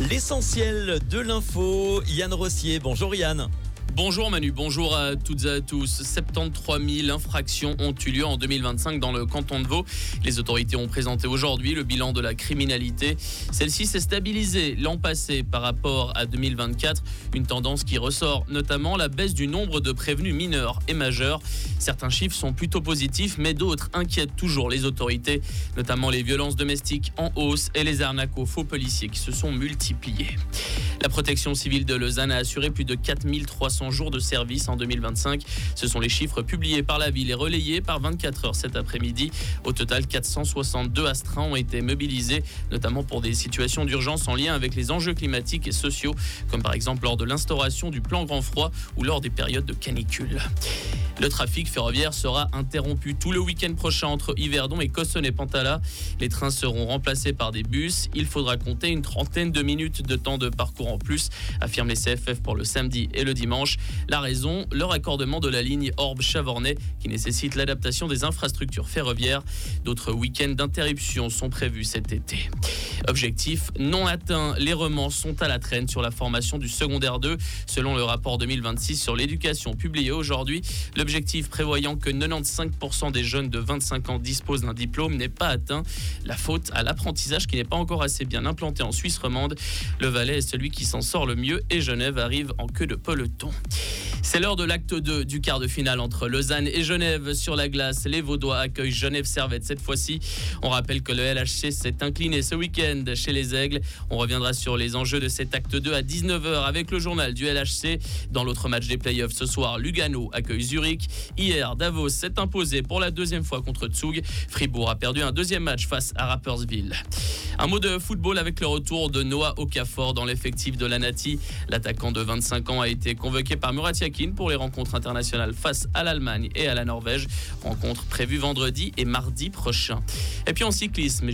L'essentiel de l'info, Yann Rossier. Bonjour Yann. Bonjour Manu, bonjour à toutes et à tous. 73 000 infractions ont eu lieu en 2025 dans le canton de Vaud. Les autorités ont présenté aujourd'hui le bilan de la criminalité. Celle-ci s'est stabilisée l'an passé par rapport à 2024. Une tendance qui ressort notamment la baisse du nombre de prévenus mineurs et majeurs. Certains chiffres sont plutôt positifs, mais d'autres inquiètent toujours les autorités, notamment les violences domestiques en hausse et les arnaques aux faux policiers qui se sont multipliées. La protection civile de Lausanne a assuré plus de 4300 jours de service en 2025. Ce sont les chiffres publiés par la ville et relayés par 24 heures cet après-midi. Au total, 462 astreints ont été mobilisés, notamment pour des situations d'urgence en lien avec les enjeux climatiques et sociaux, comme par exemple lors de l'instauration du plan grand froid ou lors des périodes de canicule. Le trafic ferroviaire sera interrompu tout le week-end prochain entre Yverdon et Cossonay-Pantala. Les trains seront remplacés par des bus. Il faudra compter une trentaine de minutes de temps de parcours en plus, affirment les CFF pour le samedi et le dimanche. La raison, le raccordement de la ligne Orbe-Chavornay qui nécessite l'adaptation des infrastructures ferroviaires. D'autres week-ends d'interruption sont prévus cet été. Objectif non atteint, les remans sont à la traîne sur la formation du secondaire 2. Selon le rapport 2026 sur l'éducation publié aujourd'hui, l'objectif prévoyant que 95% des jeunes de 25 ans disposent d'un diplôme n'est pas atteint. La faute à l'apprentissage qui n'est pas encore assez bien implanté en Suisse romande. Le Valais est celui qui s'en sort le mieux et Genève arrive en queue de peloton. C'est l'heure de l'acte 2 du quart de finale entre Lausanne et Genève sur la glace. Les Vaudois accueillent Genève Servette cette fois-ci. On rappelle que le LHC s'est incliné ce week-end chez les Aigles. On reviendra sur les enjeux de cet acte 2 à 19h avec le journal du LHC. Dans l'autre match des playoffs ce soir, Lugano accueille Zurich. Hier, Davos s'est imposé pour la deuxième fois contre Zug. Fribourg a perdu un deuxième match face à Rapperswil. Un mot de football avec le retour de Noah Okafor dans l'effectif de l'Anati. L'attaquant de 25 ans a été convoqué par Murat Yakin pour les rencontres internationales face à l'Allemagne et à la Norvège. Rencontre prévue vendredi et mardi prochain. Et puis en cyclisme,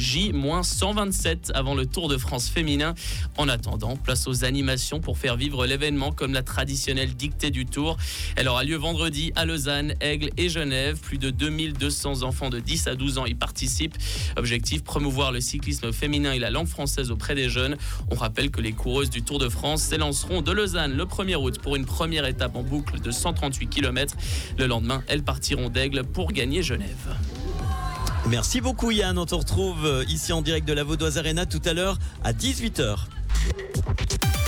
J-127 avant le Tour de France féminin. En attendant, place aux animations pour faire vivre l'événement comme la traditionnelle dictée du Tour. Elle aura lieu vendredi à Lausanne, Aigle et Genève. Plus de 2200 enfants de 10 à 12 ans y participent. Objectif, promouvoir le cyclisme féminin et la langue française auprès des jeunes. On rappelle que les coureuses du Tour de France s'élanceront de Lausanne le 1er août pour une première étape en boucle de 138 km. Le lendemain, elles partiront d'Aigle pour gagner Genève. Merci beaucoup Yann, on te retrouve ici en direct de la Vaudoise Arena tout à l'heure à 18h.